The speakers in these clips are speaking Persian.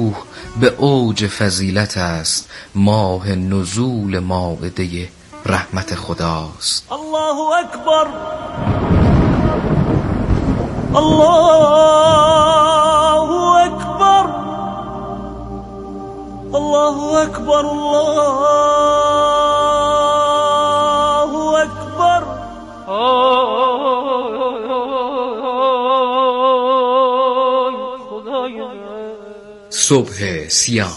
روح به اوج فضیلت است، ماه نزول مائده رحمت خداست. الله اکبر، الله اکبر، الله اکبر، الله اکبر. صبح سیام.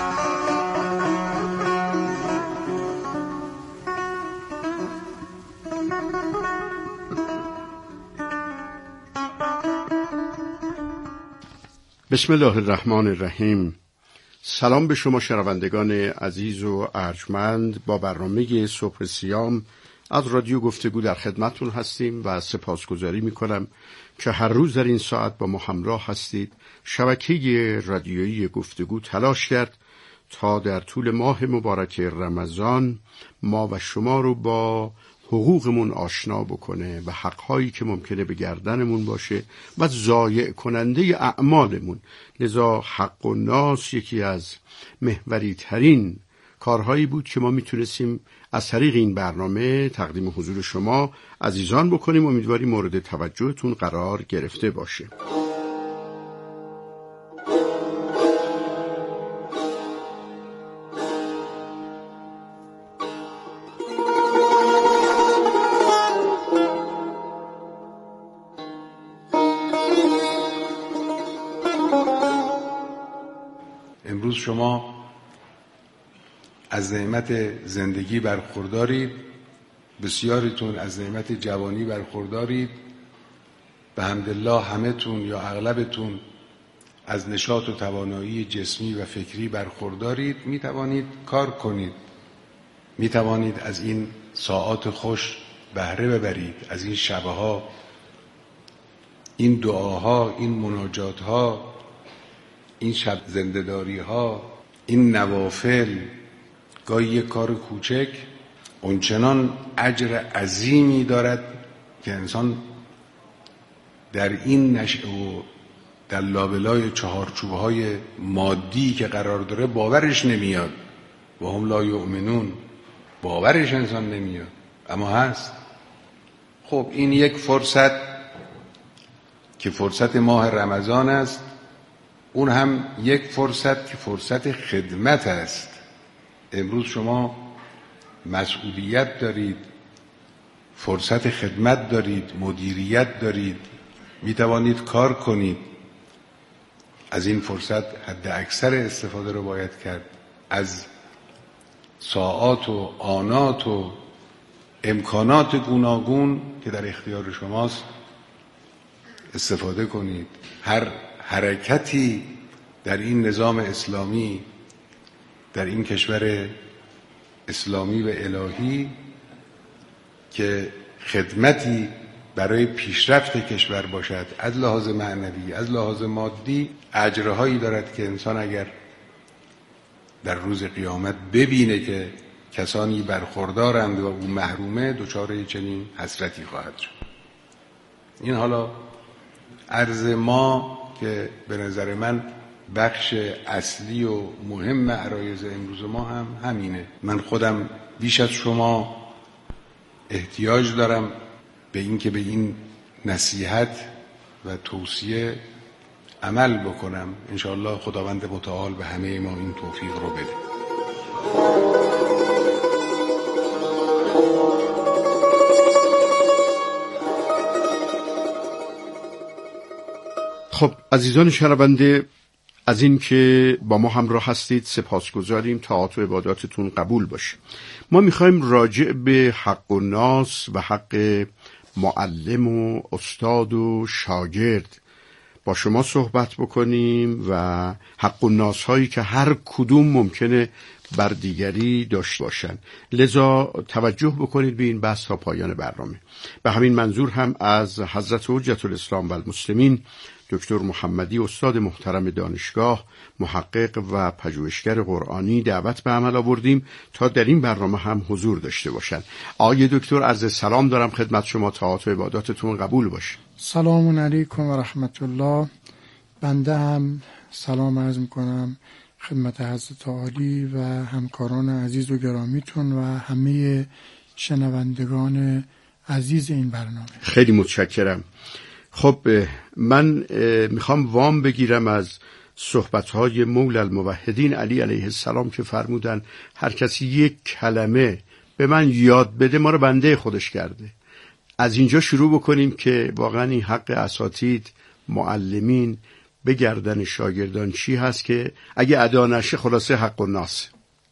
بسم الله الرحمن الرحیم. سلام به شما شنوندگان عزیز و ارجمند. با برنامه صبح سیام از رادیو گفتگو در خدمتتون هستیم و سپاسگزاری میکنم که هر روز در این ساعت با ما همراه هستید. شبکه رادیویی گفتگو تلاش کرد تا در طول ماه مبارک رمضان ما و شما رو با حقوقمون آشنا بکنه و حقهایی که ممکنه به گردنمون باشه و ضایع کننده اعمالمون. لذا حق الناس یکی از محوری ترین کارهایی بود که ما میتونستیم از طریق این برنامه تقدیم حضور شما عزیزان بکنیم. امیدواریم مورد توجهتون قرار گرفته باشه. امروز شما از نعمت زندگی برخوردارید، بسیاریتون از نعمت جوانی برخوردارید، به حمدالله همه‌تون یا اغلبتون از نشاط و توانایی جسمی و فکری برخوردارید. می توانید کار کنید، می توانید از این ساعات خوش بهره ببرید، از این شبها، این دعاها، این مناجاتها، این شب زنده‌داری ها، این نوافل. گاهی یک کار کوچک اونچنان اجر عظیمی دارد که انسان در این نشأه و در لابلای چهارچوب‌های مادی که قرار داره باورش نمیاد. و هم لا یؤمنون، باورش انسان نمیاد، اما هست. خب این یک فرصت که فرصت ماه رمضان است، اون هم یک فرصت که فرصت خدمت است. امروز شما مسئولیت دارید، فرصت خدمت دارید، مدیریت دارید، می توانید کار کنید. از این فرصت حد اکثر استفاده رو باید کرد. از ساعات و آنات و امکانات گوناگون که در اختیار شماست استفاده کنید. هر حرکتی در این نظام اسلامی، در این کشور اسلامی و الهی که خدمتی برای پیشرفت کشور باشد، از لحاظ معنوی، از لحاظ مادی، اجرهایی دارد که انسان اگر در روز قیامت ببینه که کسانی برخوردارند و او محرومه، دچار چنین حسرتی خواهد شد. این حالا عرض ما که به نظر من بخش اصلی و مهم عرایض امروز ما هم همینه. من خودم بیش از شما احتیاج دارم به این که به این نصیحت و توصیه عمل بکنم. انشاءالله خداوند متعال به همه ما این توفیق رو بده. خب عزیزان شنونده، از این که با ما همراه هستید سپاسگزاریم. طاعات و عباداتتون قبول باشه. ما میخوایم راجع به حق الناس و حق معلم و استاد و شاگرد با شما صحبت بکنیم و حق الناس هایی که هر کدوم ممکنه بر دیگری داشته باشن. لذا توجه بکنید به این بحث تا پایان برنامه. به همین منظور هم از حضرت حجت الاسلام و المسلمین دکتر محمدی، استاد محترم دانشگاه، محقق و پژوهشگر قرآنی، دعوت به عمل آوردیم تا در این برنامه هم حضور داشته باشند. آقای دکتر، عرض سلام دارم خدمت شما. طاعات و عباداتتون قبول باشه. سلام علیکم و رحمت الله. بنده هم سلام عرض میکنم خدمت حضرت عالی و همکاران عزیز و گرامیتون و همه شنوندگان عزیز این برنامه. خیلی متشکرم. خب من میخوام وام بگیرم از صحبت‌های مولا الموحدین علی علیه السلام که فرمودن هر کسی یک کلمه به من یاد بده ما رو بنده خودش کرده. از اینجا شروع بکنیم که واقعا این حق اساتید معلمین به گردن شاگردان چی هست که اگه ادا نشه خلاصه حق الناس.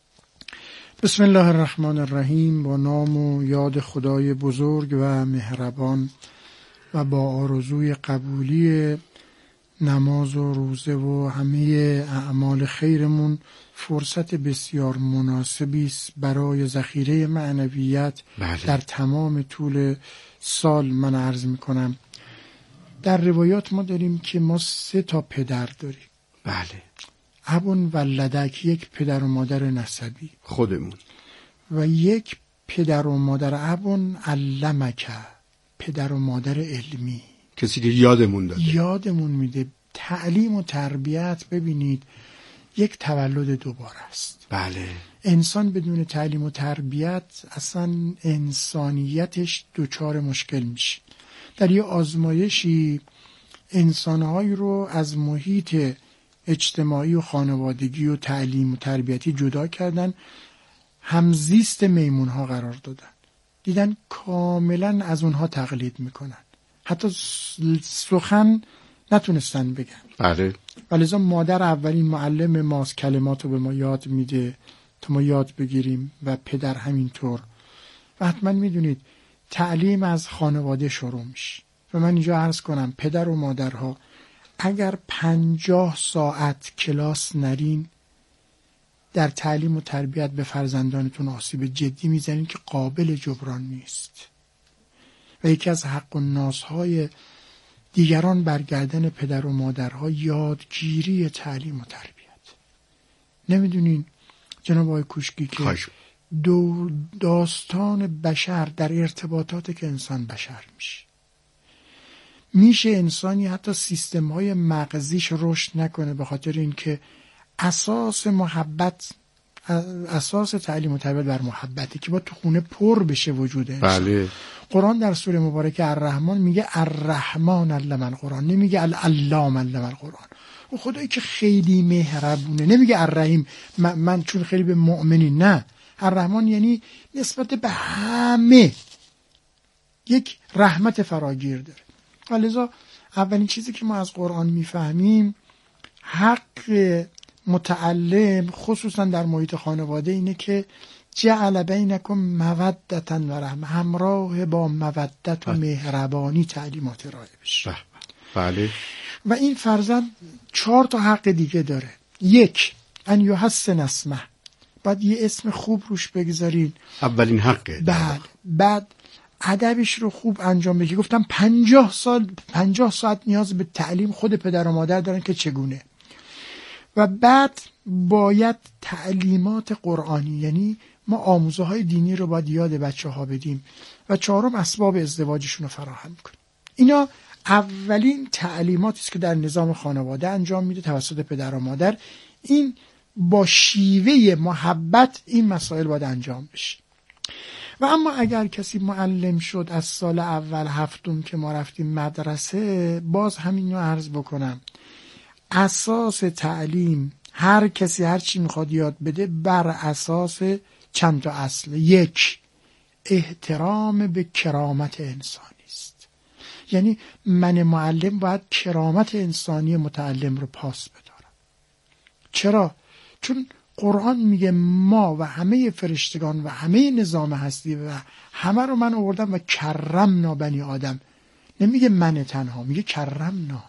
بسم الله الرحمن الرحیم. با نام و یاد خدای بزرگ و مهربان و با آرزوی قبولی نماز و روزه و همه اعمال خیرمون فرصت بسیار مناسبی است برای ذخیره معنویت در تمام طول سال. من عرض میکنم در روایات ما داریم که ما 3 پدر داریم. بله. ابون ولدک، یک پدر و مادر نسبی خودمون، و یک پدر و مادر ابون علمک، پدر و مادر علمی، کسی که یادمون داده، یادمون میده. تعلیم و تربیت ببینید یک تولد دوباره است. بله. انسان بدون تعلیم و تربیت اصلا انسانیتش دچار مشکل میشه. در یه آزمایشی انسانهایی رو از محیط اجتماعی و خانوادگی و تعلیم و تربیتی جدا کردن، همزیست میمونها قرار دادن، دیدن کاملا از اونها تقلید میکنن، حتی سخن نتونستن بگن. بله. ولذا مادر اولین معلم ماست، کلمات رو به ما یاد میده تا ما یاد بگیریم و پدر همینطور. و حتما میدونید تعلیم از خانواده شروع میشه. و من اینجا عرض کنم پدر و مادرها اگر 50 ساعت کلاس نرین در تعلیم و تربیت به فرزندانتون آسیب جدی میزنین که قابل جبران نیست. و یکی از حق الناس‌های دیگران برگردن پدر و مادرها یادگیری تعلیم و تربیت. نمیدونین جناب آقای کوشکی که داستان بشر در ارتباطات که انسان بشر میشه انسانی حتی سیستم‌های مغزیش رشد نکنه به خاطر اینکه اساس محبت، اساس تعلیم و تربیت بر محبته که با تو خونه پر بشه وجود انسان. بله. قرآن در سوره مبارکه الرحمن میگه الرحمن علم القرآن، نمیگه العلام علم القرآن. و خدایی که خیلی مهربونه نمیگه الرحیم من چون خیلی به مؤمنین، نه، الرحمن یعنی نسبت به همه یک رحمت فراگیر داره. ولذا اولین چیزی که ما از قرآن میفهمیم حق متعلم خصوصا در محیط خانواده اینه که جعل بینکم مودتا و رحمه، همراه با مودت و مهربانی تعلیمات ارائه بشه. بله. و این فرزند 4 حق دیگه داره. 1 ان یحسن اسمه، بعد یه اسم خوب روش بگذارین، اولین حقه. بعد ادبش رو خوب انجام بدید. گفتم 50 ساعت نیاز به تعلیم خود پدر و مادر دارن که چگونه. و بعد باید تعلیمات قرآنی، یعنی ما آموزه های دینی رو باید یاد بچه ها بدیم. و 4 اسباب ازدواجشون رو فراهم کنیم. اینا اولین تعلیماتی است که در نظام خانواده انجام میده توسط پدر و مادر. این با شیوه محبت این مسائل باید انجام بشه. و اما اگر کسی معلم شد از سال اول 7 که ما رفتیم مدرسه، باز همین رو عرض بکنم، اساس تعلیم هر کسی هر چی میخواد یاد بده بر اساس چند تا اصل. 1 احترام به کرامت انسانی است، یعنی من معلم باید کرامت انسانی متعلم رو پاس بدارم. چرا؟ چون قرآن میگه ما و همه فرشتگان و همه نظام هستی و همه رو من آوردم و کرمنا بنی آدم. نمیگه من تنها، میگه کرمنا.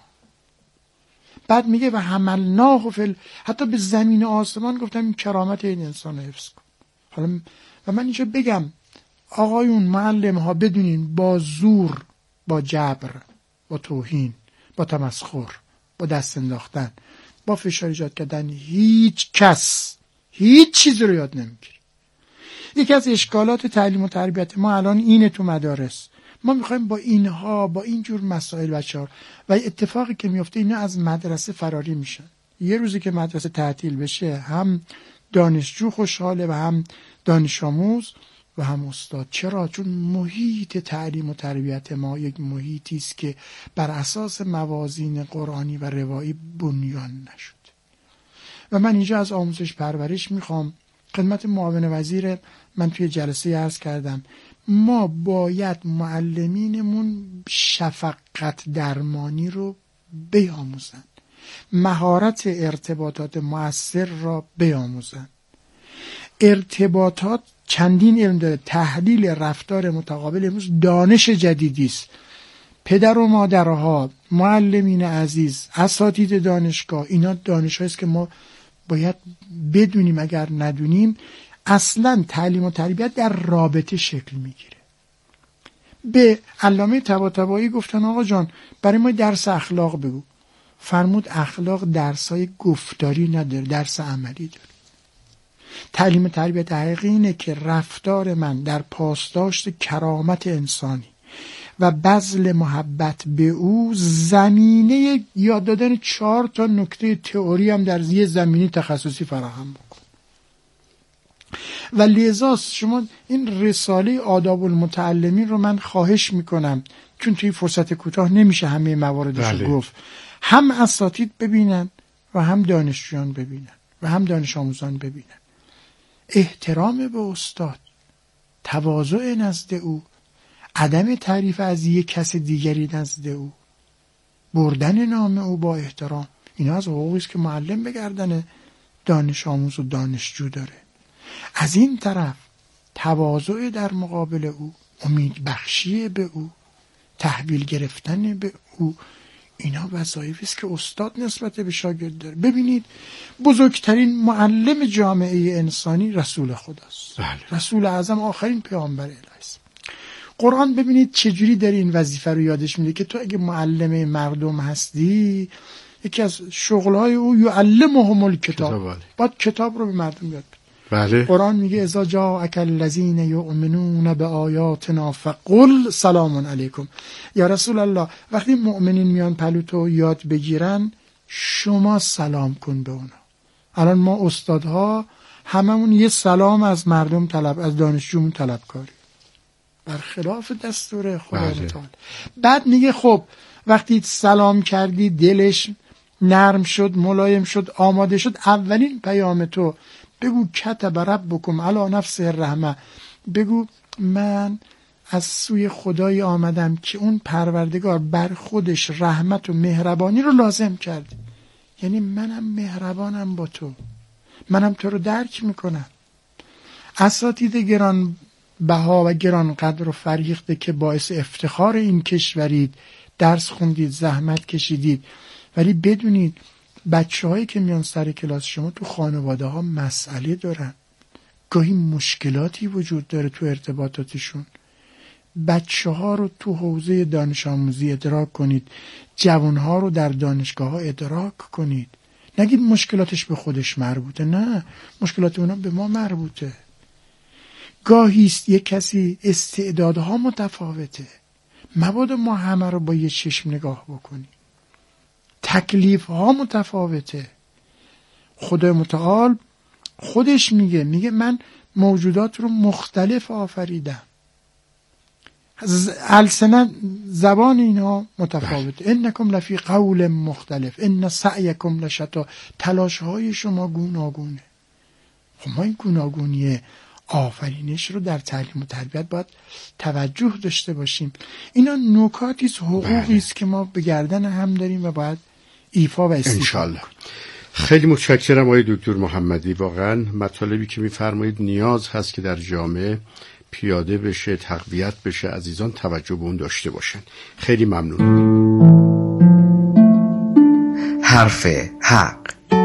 بعد میگه و حملناه حتی به زمین و آسمان گفتم این کرامت این انسان رو حفظ کن. حالا و من اینجا بگم آقایون معلم ها بدونین با زور، با جبر، با توهین، با تمسخر، با دست انداختن، با فشار ایجاد کردن هیچ کس هیچ چیزی رو یاد نمیگیره. یکی از اشکالات تعلیم و تربیت ما الان اینه تو مدارس. ما میخوایم با اینها، با اینجور مسائل بچه‌ها، و اتفاقی که میفته اینا از مدرسه فراری میشن. یه روزی که مدرسه تعطیل بشه هم دانشجو خوشحاله و هم دانش آموز و هم استاد. چرا؟ چون محیط تعلیم و تربیت ما یک محیطی است که بر اساس موازین قرآنی و روایی بنیان نشد. و من اینجا از آموزش پرورش میخوام خدمت معاون وزیر من توی جلسه عرض کردم ما باید معلمینمون شفقت درمانی رو بیاموزن، مهارت ارتباطات مؤثر را بیاموزن. ارتباطات چندین علم داره، تحلیل رفتار متقابل امروز دانش جدیدی است. پدر و مادرها، معلمین عزیز، اساتید دانشگاه، اینا دانش‌هایی است که ما باید بدونیم. اگر ندونیم اصلا تعلیم و تربیت در رابطه شکل میگیره. به علامه طباطبایی گفتن آقا جان برای ما درس اخلاق بگو. فرمود اخلاق درسای گفتاری نداره، درس عملی داره. تعلیم و تربیت حقیقی اینه که رفتار من در پاسداشت کرامت انسانی و بذل محبت به او زمینه یاد دادن 4 تا نکته تئوری هم در یه زمینه تخصصی فراهم بکن. و لذا شما این رساله آداب المتعلمین رو من خواهش میکنم، چون توی فرصت کوتاه نمیشه همه مواردش گفت، هم اساتید ببینن و هم دانشجویان ببینن و هم دانش آموزان ببینن. احترام به استاد، تواضع نزد او، عدم تعریف از یک کس دیگری نزد او، بردن نام او با احترام، اینا از حقوقی است که معلم به گردن دانش آموز و دانشجو داره. از این طرف تواضع در مقابل او، امید بخشی به او، تحویل گرفتن به او، اینا وظایفی است که استاد نسبت به شاگرد داره. ببینید بزرگترین معلم جامعه انسانی رسول خداست. رسول اعظم آخرین پیامبر الهی است. قرآن ببینید چجوری داره این وظیفه رو یادش میده که تو اگه معلم مردم هستی، یکی از شغلهای او یعلمهم الکتاب، باید کتاب رو به مردم یاد بده. بله. قرآن میگه اذا جاءک الذین یؤمنون بآیاتنا فقل سلام علیکم. یا رسول الله وقتی مؤمنین میان پلوتو یاد بگیرن شما سلام کن به اونا. الان ما استادها هممون یه سلام از مردم طلب، از دانشجومون طلب کاری، برخلاف دستور خدا متعال. بعد میگه خب وقتی سلام کردی دلش نرم شد، ملایم شد، آماده شد، اولین پیام تو بگو کتب ربکم علی نفسه الرحمه، بگو من از سوی خدای آمدم که اون پروردگار بر خودش رحمت و مهربانی رو لازم کرد. یعنی منم مهربانم با تو، منم تو رو درک میکنم. اساتید گران بها و گران قدر و فریخته که باعث افتخار این کشورید، درس خوندید، زحمت کشیدید، ولی بدونید بچه هایی که میان سر کلاس شما تو خانواده ها مسئله دارن، گاهی مشکلاتی وجود داره تو ارتباطاتشون. بچه ها رو تو حوزه دانش آموزی ادراک کنید، جوان ها رو در دانشگاه ها ادراک کنید. نگید مشکلاتش به خودش مربوطه، نه، مشکلات اونا به ما مربوطه. گاهی است یک کسی استعدادها متفاوته، مبادا ما همه رو با یه چشم نگاه بکنیم. تکلیف ها متفاوته. خدای متعال خودش میگه من موجودات رو مختلف آفریدم، السنه زبان اینها متفاوته. انکم لفی قول مختلف ان سعیکم لشتا، تلاش های شما گوناگونه. خب ما این گوناگونی آفرینش رو در تعلیم و تربیت باید توجه داشته باشیم. اینا نکاتی است، حقوقی است که ما به گردن هم داریم و باید ایفا و استیفا کنیم. خیلی متشکرم آقای دکتر محمدی. واقعا مطالبی که میفرمایید نیاز هست که در جامعه پیاده بشه، تقویت بشه، عزیزان توجه به اون داشته باشن. خیلی ممنون. حرف حق.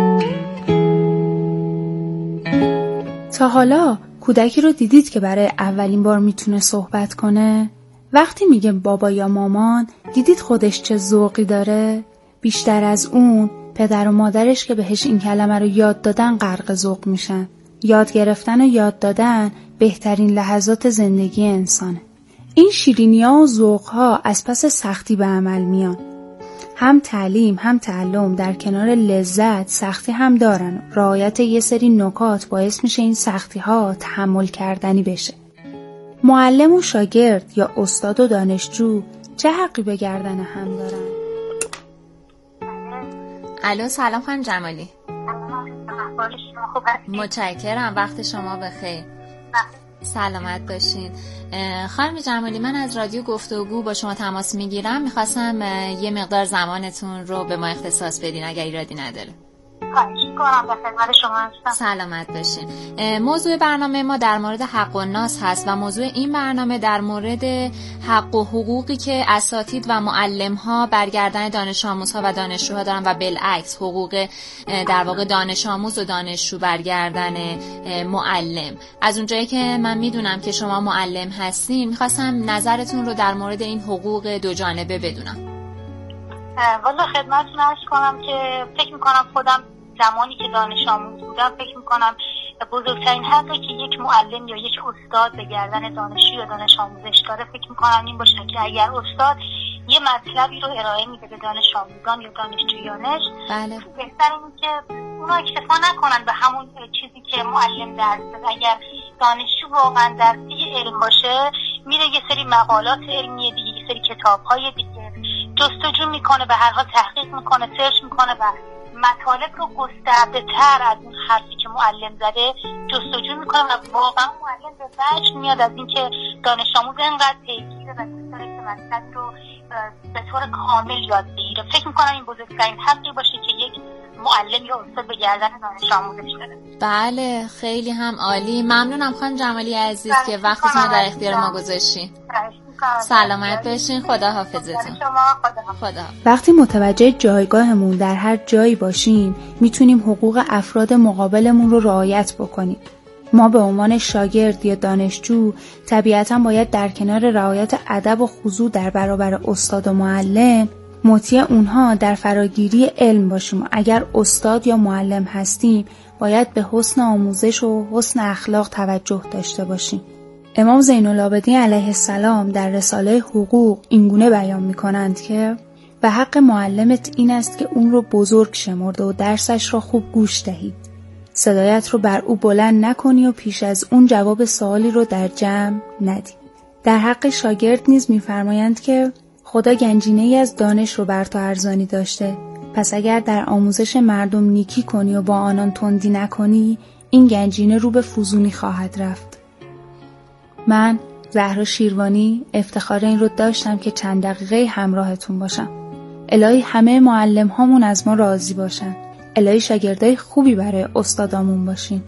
تا حالا کودکی رو دیدید که برای اولین بار میتونه صحبت کنه؟ وقتی میگه بابا یا مامان، دیدید خودش چه ذوقی داره؟ بیشتر از اون پدر و مادرش که بهش این کلمه رو یاد دادن غرق ذوق میشن. یاد گرفتن و یاد دادن بهترین لحظات زندگی انسانه. این شیرینی‌ها و ذوق‌ها از پس سختی به عمل میان. هم تعلیم هم تعلم در کنار لذت سختی هم دارن. رعایت یه سری نکات باعث میشه این سختی ها تحمل کردنی بشه. معلم و شاگرد یا استاد و دانشجو چه حقی به گردن هم دارن؟ الو، سلام خانم جمالی. متشکرم، وقت شما بخیر. سلامت باشین. خانم جمالی، من از رادیو گفتگو با شما تماس میگیرم. میخواستم یه مقدار زمانتون رو به ما اختصاص بدین اگر ایرادی نداره. خواهش می‌کنم، در خدمت شما هستم. سلامت باشین. موضوع برنامه ما در مورد حق و ناس هست و موضوع این برنامه در مورد حق و حقوقی که اساتید و معلم‌ها برگردن دانش آموزها و دانشجوها دارن و بالعکس حقوق در واقع دانش آموز و دانشجو برگردن معلم. از اونجایی که من میدونم که شما معلم هستین، می‌خواستم نظرتون رو در مورد این حقوق دو جانبه بدونم. والا خدمتتون عرض کنم که فکر می‌کنم خودم زمانی که دانش آموز بودم فکر میکنم بزرگترین حقی که یک معلم یا یک استاد به گردن دانشجو یا دانش آموزش داره فکر میکنم این باشه که اگر استاد یه مطلبی رو ارائه میده به دانش آموزان یا دانشجویانش، بله، بهتر اینه که اونا اکتفا نکنن به همون چیزی که معلم درس داده. اگر دانشجو واقعا درسی علم باشه، میره یه سری مقالات علمی دیگه، یه سری کتاب‌های دیگه جستجو میکنه، به هر حال تحقیق میکنه، سرچ میکنه و مطالب رو گسترده تر از اون حرفی که معلم زده جستجو میکنه و واقعا معلم به وجد میاد از اینکه دانش آموز اینقدر پیگیره و دوست داره که مطلبی رو به طور کامل یاد بگیره. فکر میکنم این بزرگترین حقی باشه که یک معلم یا استاد به گردن دانش آموزش داره. بله، خیلی هم عالی. ممنونم خانم جمالی عزیز که وقتتون رو در اختیار ما گذاشتین. سلامت باشین. خدا حافظتون. خدا. وقتی متوجه جایگاهمون در هر جایی باشیم، میتونیم حقوق افراد مقابلمون رو رعایت بکنیم. ما به عنوان شاگرد یا دانشجو طبیعتاً باید در کنار رعایت ادب و خضوع در برابر استاد و معلم مطیع اونها در فراگیری علم باشیم. اگر استاد یا معلم هستیم، باید به حسن آموزش و حسن اخلاق توجه داشته باشیم. امام زین العابدین علیه السلام در رساله حقوق اینگونه بیان می‌کنند که به حق معلمت این است که اون رو بزرگ شمرده و درسش را خوب گوش دهی. صدایت رو بر او بلند نکنی و پیش از اون جواب سوالی رو در جمع ندی. در حق شاگرد نیز می‌فرمایند که خدا گنجینه‌ای از دانش رو بر تو ارزانی داشته، پس اگر در آموزش مردم نیکی کنی و با آنان تندی نکنی، این گنجینه رو به فزونی خواهد رفت. من زهرا شیروانی افتخار این رو داشتم که چند دقیقه همراهتون باشم. الهی همه معلم هامون از ما راضی باشن. الهی شاگردای خوبی برای استادامون باشین.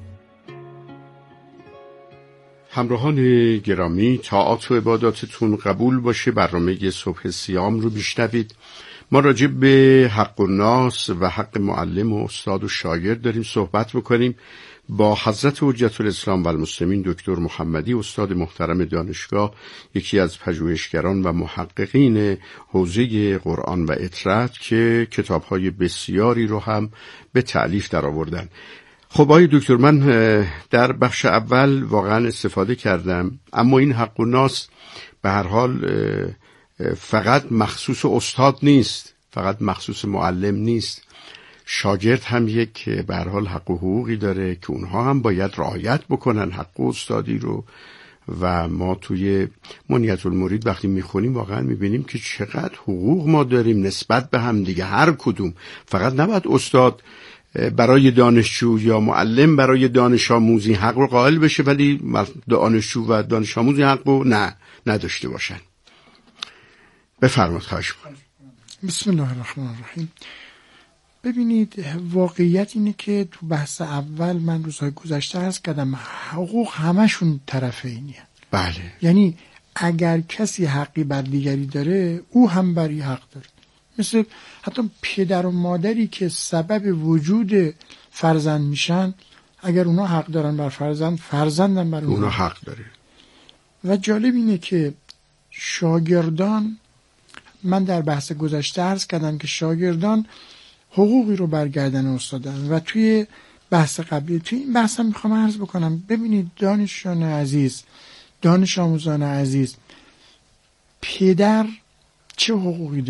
همراهان گرامی، طاعات و عباداتتون قبول باشه. برنامه صبح سیام رو میشنوید. ما راجع به حق الناس و حق معلم و استاد و شاگرد داریم صحبت میکنیم با حضرت حجت الاسلام و المسلمین دکتر محمدی، استاد محترم دانشگاه، یکی از پژوهشگران و محققین حوزه قرآن و اطرت که کتاب‌های بسیاری رو هم به تألیف درآوردن. خب آقای دکتر، من در بخش اول واقعا استفاده کردم، اما این حق الناس به هر حال فقط مخصوص استاد نیست، فقط مخصوص معلم نیست. شاگرد هم یک به هر حال حق و حقوقی داره که اونها هم باید رعایت بکنن حق استادی رو. و ما توی منیت المرید وقتی میخونیم واقعا میبینیم که چقدر حقوق ما داریم نسبت به هم دیگه. هر کدوم، فقط نباید استاد برای دانشجو یا معلم برای دانش آموزی حق رو قائل بشه ولی دانشجو و دانش آموزی حق رو نداشته باشن. بفرمایید. خواهش می‌کنم. بسم الله الرحمن الرحیم. ببینید، واقعیت اینه که تو بحث اول من روزهای گذشته عرض کردم حقوق همشون طرفینی هست. بله. یعنی اگر کسی حقی بر دیگری داره، او هم بری حق داره. مثل حتی پدر و مادری که سبب وجود فرزند میشن، اگر اونا حق دارن بر فرزند، فرزندم بر اونا حق داره. و جالب اینه که شاگردان، من در بحث گذشته عرض کردم که شاگردان حقوقی رو برگردن استادن و توی بحث قبلی، توی این بحث هم میخوام عرض بکنم. ببینید دانشجویان عزیز، دانش آموزان عزیز، پدر چه حقوقی داره؟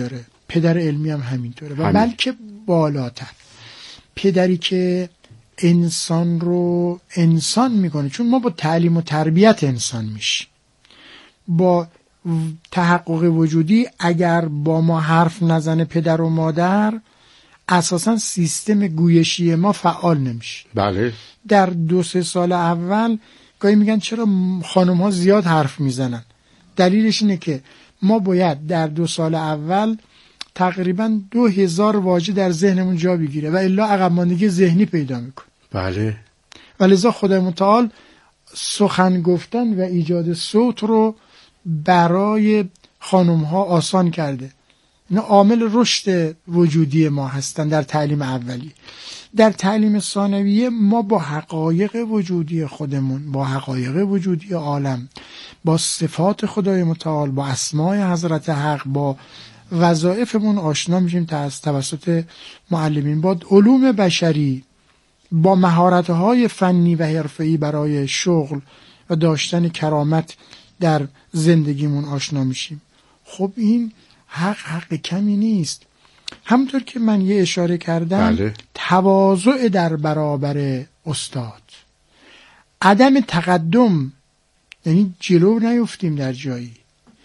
پدر علمی هم همینطوره و بلکه بالاتر، پدری که انسان رو انسان میکنه. چون ما با تعلیم و تربیت انسان میشیم. با تحقق وجودی اگر با ما حرف نزنه پدر و مادر، اساسا سیستم گویشی ما فعال نمیشه. بله. در 2-3 سال اول گاهی میگن چرا خانم ها زیاد حرف میزنن؟ دلیلش اینه که ما باید در 2 سال اول تقریبا 2000 واژه در ذهنمون جا بگیره و الا عقب ماندگی ذهنی پیدا میکنه. بله. ولذا خدای متعال سخن گفتن و ایجاد صوت رو برای خانم ها آسان کرده. اینا عامل رشد وجودی ما هستن در تعلیم اولی. در تعلیم ثانویه ما با حقایق وجودی خودمون، با حقایق وجودی عالم، با صفات خدای متعال، با اسمای حضرت حق، با وظایفمون آشنا میشیم توسط معلمین، با علوم بشری، با مهارت‌های فنی و حرفه‌ای برای شغل و داشتن کرامت در زندگیمون آشنا میشیم. خب این حق کمی نیست. همونطور که من یه اشاره کردم، بله. تواضع در برابر استاد، عدم تقدم، یعنی جلو نیفتیم در جایی.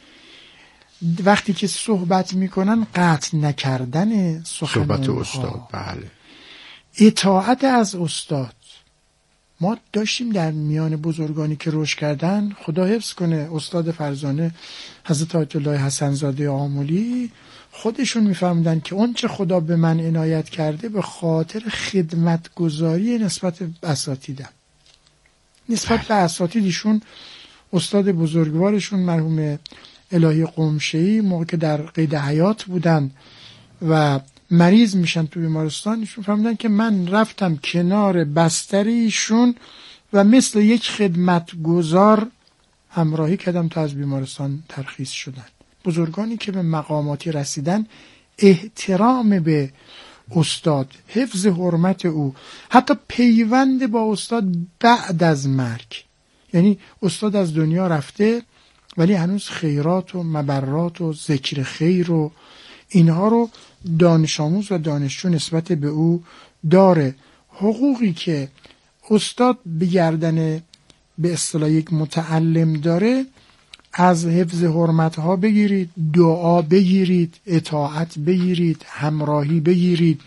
وقتی که صحبت میکنن قطع نکردن صحبت استاد. بله. اطاعت از استاد. ما داشتیم در میان بزرگانی که رشد کردن، خدا حفظ کنه، استاد فرزانه حضرت آیت الله حسن زاده آملی خودشون میفهمدن که اون چه خدا به من عنایت کرده به خاطر خدمتگزاری نسبت به اساتیدم. نسبت به اساتیدشون، استاد بزرگوارشون مرحوم الهی قمشه‌ای موقع که در قید حیات بودن و مریض میشن تو بیمارستان، ایشون فهمیدن که من رفتم کنار بستریشون و مثل یک خدمتگزار همراهی کردم تا از بیمارستان ترخیص شدن. بزرگانی که به مقاماتی رسیدن، احترام به استاد، حفظ حرمت او، حتی پیوند با استاد بعد از مرگ. یعنی استاد از دنیا رفته ولی هنوز خیرات و مبرات و ذکر خیر و اینها رو دانش آموز و دانشجو نسبت به او داره. حقوقی که استاد به گردن به اصطلاح یک متعلم داره، از حفظ حرمتها بگیرید، دعا بگیرید، اطاعت بگیرید، همراهی بگیرید،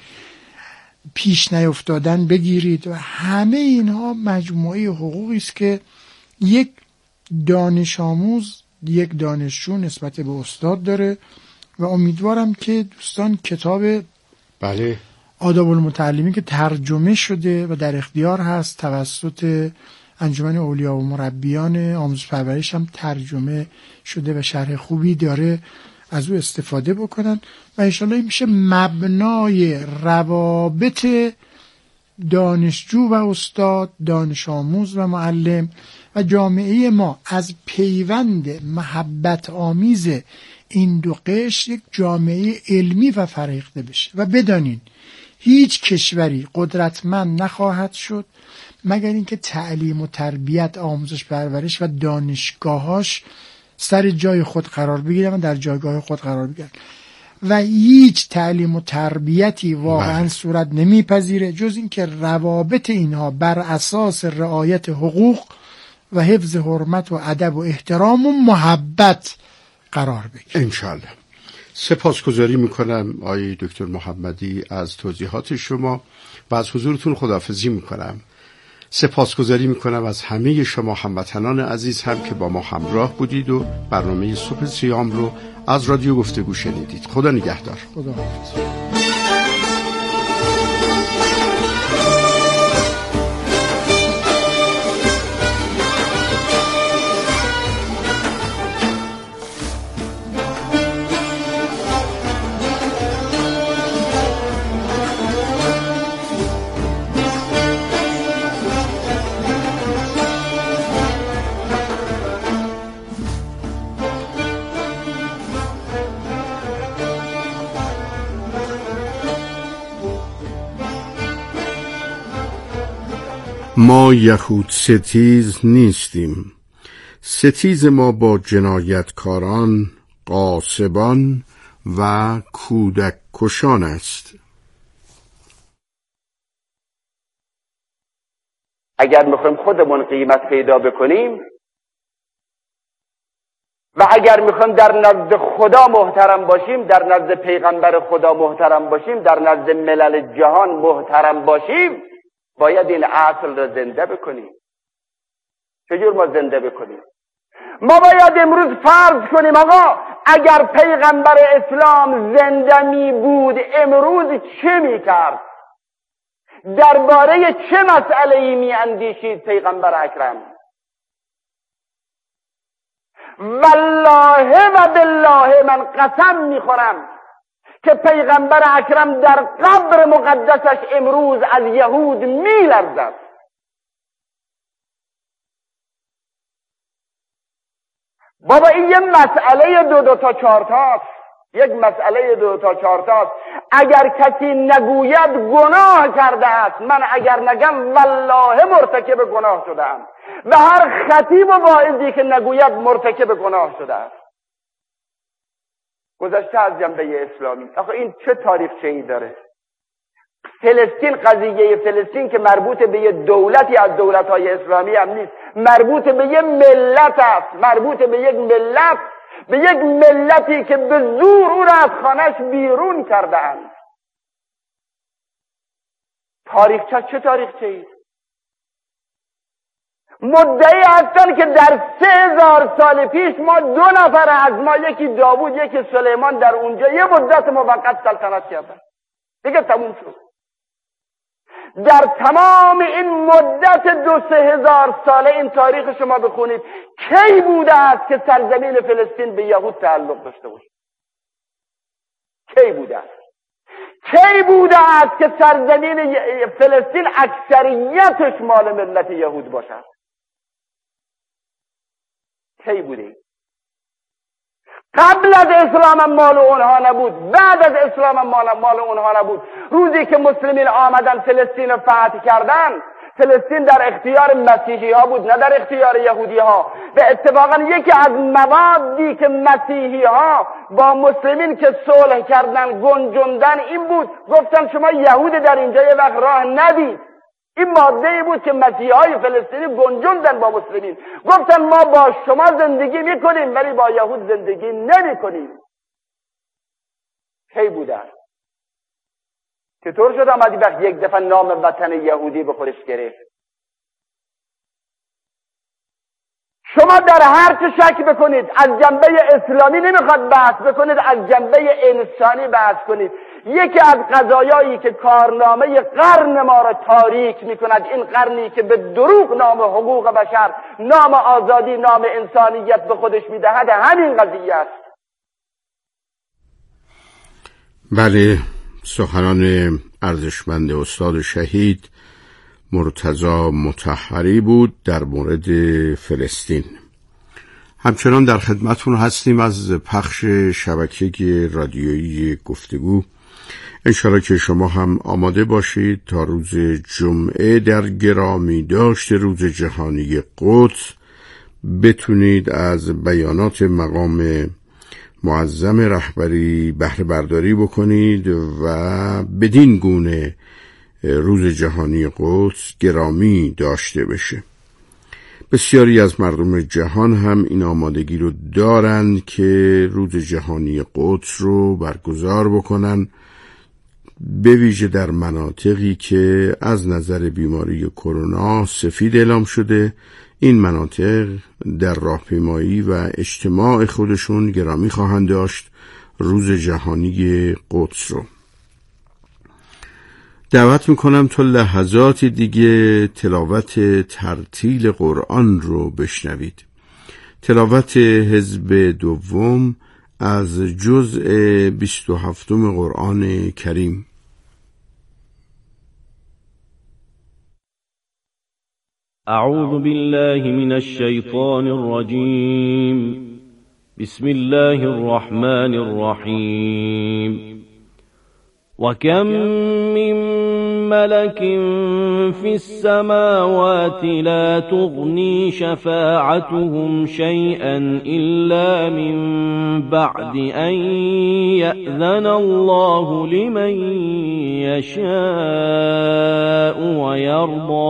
پیش نیفتادن بگیرید و همه اینها مجموعه حقوقی است که یک دانش آموز، یک دانشجو نسبت به استاد داره. و امیدوارم که دوستان کتاب بله آداب المتعلمین که ترجمه شده و در اختیار هست توسط انجمن اولیا و مربیان آموزش پرورش هم ترجمه شده و شرح خوبی داره، از او استفاده بکنن و انشالله این میشه مبنای روابط دانشجو و استاد، دانش آموز و معلم و جامعه ما از پیوند محبت آمیز این دو قشر یک جامعه علمی و فریخته بشه. و بدانین هیچ کشوری قدرتمند نخواهد شد مگر اینکه تعلیم و تربیت، آموزش پرورش و دانشگاهاش سر جای خود قرار بگیرن و در جایگاه خود قرار بگیرن. و هیچ تعلیم و تربیتی واقعا صورت نمیپذیره جز اینکه روابط اینها بر اساس رعایت حقوق و حفظ حرمت و ادب و احترام و محبت قرار بگیره. انشالله. سپاسگزاری میکنم آقای دکتر محمدی از توضیحات شما و از حضورتون خداحافظی میکنم. سپاسگزاری میکنم از همه شما هموطنان عزیز هم که با ما همراه بودید و برنامه صبح سیام رو از رادیو گفتگو شنیدید. خدا نگهدار. خدا حافظ. ما یهود ستیز نیستیم. ستیز ما با جنایتکاران، غاصبان و کودک کشان است. اگر میخوایم خودمون قیمت پیدا بکنیم و اگر میخوایم در نزد خدا محترم باشیم، در نزد پیغمبر خدا محترم باشیم، در نزد ملل جهان محترم باشیم، باید این اصل را زنده بکنیم. چجور ما زنده بکنیم؟ ما باید امروز فرض کنیم آقا اگر پیغمبر اسلام زنده می بود امروز چه می کرد؟ درباره چه مسئله‌ای می اندیشید پیغمبر اکرم؟ والله و بالله من قسم می خورم که پیغمبر اکرم در قبر مقدسش امروز از یهود می لرزد. بابا این یه مسئله دو تا چهار تاست، یک مسئله 2 تا 4 تاست. اگر کسی نگوید گناه کرده است، من اگر نگم والله مرتکب گناه شدم و هر خطیب و واعظی که نگوید مرتکب گناه شده است. گذشته از جنبه اسلامی، آخه این چه تاریخچه‌ای داره؟ فلسطین، قضیه فلسطین که مربوط به یه دولتی از دولت‌های اسلامی هم نیست، مربوط به یه ملت است، مربوط به یک ملت، به یک ملتی که به زور او را از خانه‌اش بیرون کردند. تاریخچه چه تاریخچه‌ای؟ مدعی هستند که در 3000 سال پیش ما 2 نفر از ما، یکی داوود یکی سلیمان، در اونجا یه مدت موقت سلطنت کردن، دیگه تموم شد. در تمام این مدت 2-3 هزار ساله این تاریخ شما بخونید، کی بوده است که سرزمین فلسطین به یهود تعلق داشته باشه؟ کی بوده است؟ کی بوده است که سرزمین فلسطین اکثریتش مال ملت یهود باشد؟ کی بوده؟ قبل از اسلام مال اونها نبود، بعد از اسلام مال اونها نبود. روزی که مسلمین آمدن فلسطین رو فتح کردن، فلسطین در اختیار مسیحی ها بود، نه در اختیار یهودی ها. و اتفاقا یکی از موادی که مسیحی ها با مسلمین که صلح کردن گنجوندن این بود، گفتن شما یهود در اینجا یه وقت راه ندید. این ماده بود که مسیحی های فلسطینی گنجوندن با مسلمین، گفتن ما با شما زندگی میکنیم ولی با یهود زندگی نمیکنیم. کی بوده؟ چطور شد آمدی وقت یک دفعه نام وطن یهودی به خودش گرفت؟ شما در هر چه شک بکنید، از جنبه اسلامی نمیخواد بحث بکنید، از جنبه انسانی بحث کنید. یکی از قضایایی که کارنامه قرن ما را تاریک میکند، این قرنی که به دروغ نام حقوق بشر، نام آزادی، نام انسانیت به خودش میدهد، همین قضیه است. بله، سخنان ارزشمند استاد شهید مرتضی مطهری بود در مورد فلسطین. همچنان در خدمتون هستیم از پخش شبکه رادیویی گفتگو. انشاءالله که شما هم آماده باشید تا روز جمعه در گرامی داشت روز جهانی قدس بتونید از بیانات مقام معظم رهبری بهره برداری بکنید و بدین گونه روز جهانی قدس گرامی داشته بشه. بسیاری از مردم جهان هم این آمادگی رو دارند که روز جهانی قدس رو برگزار بکنن، به ویژه در مناطقی که از نظر بیماری کرونا سفید اعلام شده. این مناطق در راهپیمایی و اجتماع خودشون گرامی خواهند داشت روز جهانی قدس رو. دعوت میکنم تا لحظات دیگه تلاوت ترتیل قرآن رو بشنوید. تلاوت حزب دوم از جزء 27 قرآن کریم. اعوذ بالله من الشیطان الرجیم. بسم الله الرحمن الرحیم. وكم من ملك في السماوات لا تغني شفاعتهم شيئا إلا من بعد أن يأذن الله لمن يشاء ويرضى